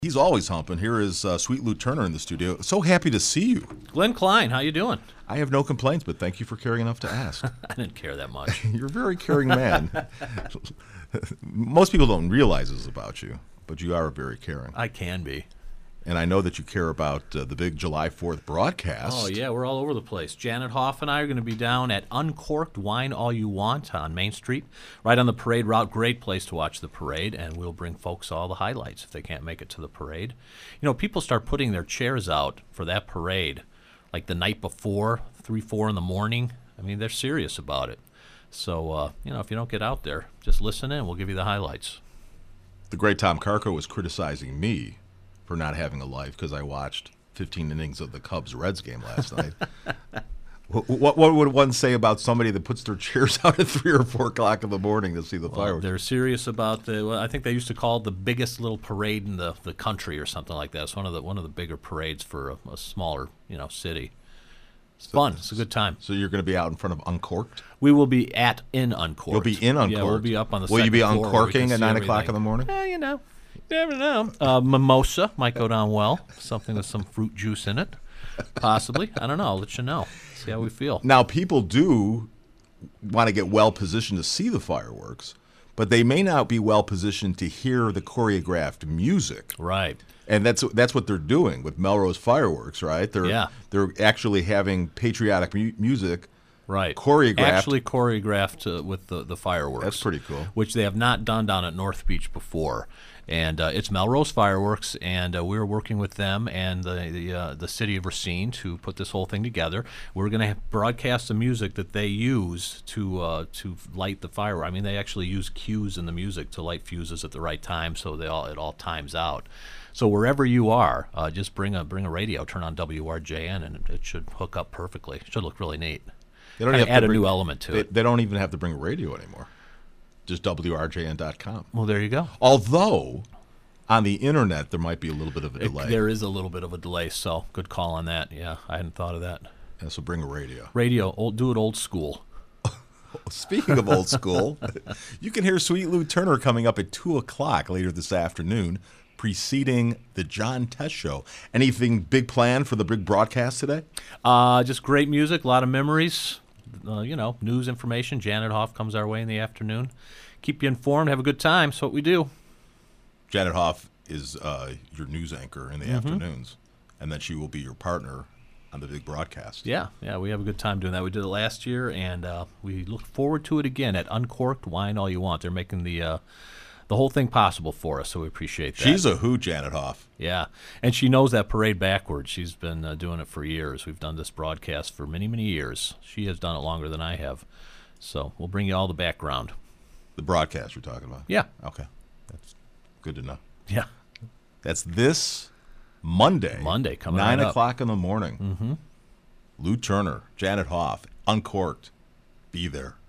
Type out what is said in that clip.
He's always humping. Here is Sweet Lou Turner in the studio. So happy to see you. Glenn Klein, how you doing? I have no complaints, but thank you for caring enough to ask. I didn't care that much. You're a very caring man. Most people don't realize this about you, but you are very caring. I can be. And I know that you care about the big July 4th broadcast. Oh, yeah, we're all over the place. Janet Hoff and I are going to be down at Uncorked Wine All You Want on Main Street, right on the parade route. Great place to watch the parade, and we'll bring folks all the highlights if they can't make it to the parade. You know, people start putting their chairs out for that parade like the night before, 3, 4 in the morning. I mean, they're serious about it. So, if you don't get out there, just listen in. We'll give you the highlights. The great Tom Carco was criticizing me for not having a life because I watched 15 innings of the Cubs-Reds game last night. What would one say about somebody that puts their chairs out at 3 or 4 o'clock in the morning to see the fireworks? They're serious about I think they used to call it the biggest little parade in the country or something like that. It's one of the bigger parades for a smaller city. It's fun. It's a good time. So you're going to be out in front of Uncorked? We will be in Uncorked. You'll be in Uncorked? Yeah, we'll be up on the Will you be second floor uncorking at 9 o'clock in the morning? You never know. Mimosa might go down well. Something with some fruit juice in it. Possibly. I don't know. I'll let you know. See how we feel. Now, people do want to get well-positioned to see the fireworks, but they may not be well-positioned to hear the choreographed music. Right. And that's what they're doing with Melrose Fireworks, right? They're actually having patriotic music. Right. Choreographed with the fireworks. That's pretty cool. Which they have not done down at North Beach before. And it's Melrose Fireworks, and we're working with them and the city of Racine to put this whole thing together. We're going to broadcast the music that they use to light the fireworks. I mean, they actually use cues in the music to light fuses at the right time, so it all times out. So wherever you are, just bring a radio, turn on WRJN, and it should hook up perfectly. It should look really neat. They don't add a new element to it. They don't even have to bring a radio anymore. Just WRJN.com. Well, there you go. Although, on the internet, there might be a little bit of a delay. There is a little bit of a delay, so good call on that. Yeah, I hadn't thought of that. Yeah, so bring a radio. Do it old school. Speaking of old school, you can hear Sweet Lou Turner coming up at 2 o'clock later this afternoon, preceding the John Test Show. Anything big planned for the big broadcast today? Just great music, a lot of memories. News information. Janet Hoff comes our way in the afternoon. Keep you informed. Have a good time. That's what we do. Janet Hoff is your news anchor in the afternoons, and then she will be your partner on the big broadcast. Yeah, we have a good time doing that. We did it last year, and we look forward to it again at Uncorked Wine All You Want. They're making the whole thing possible for us, so we appreciate that. She's a hoot, Janet Hoff. Yeah, and she knows that parade backwards. She's been doing it for years. We've done this broadcast for many, many years. She has done it longer than I have. So we'll bring you all the background. The broadcast you're talking about? Yeah. Okay. That's good to know. Yeah. That's this Monday. Coming 9 right o'clock up. in the morning. Mm-hmm. Lou Turner, Janet Hoff, Uncorked. Be there.